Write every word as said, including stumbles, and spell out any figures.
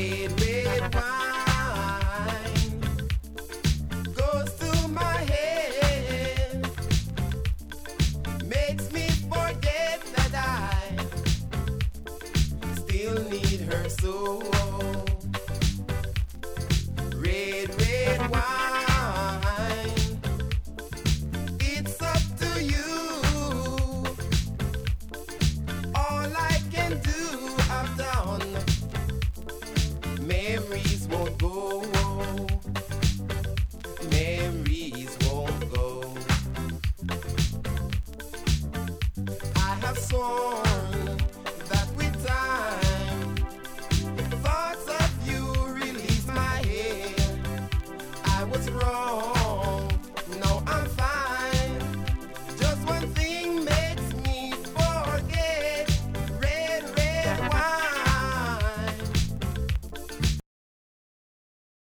Red, red wine goes through my head, makes me forget that I still need her so.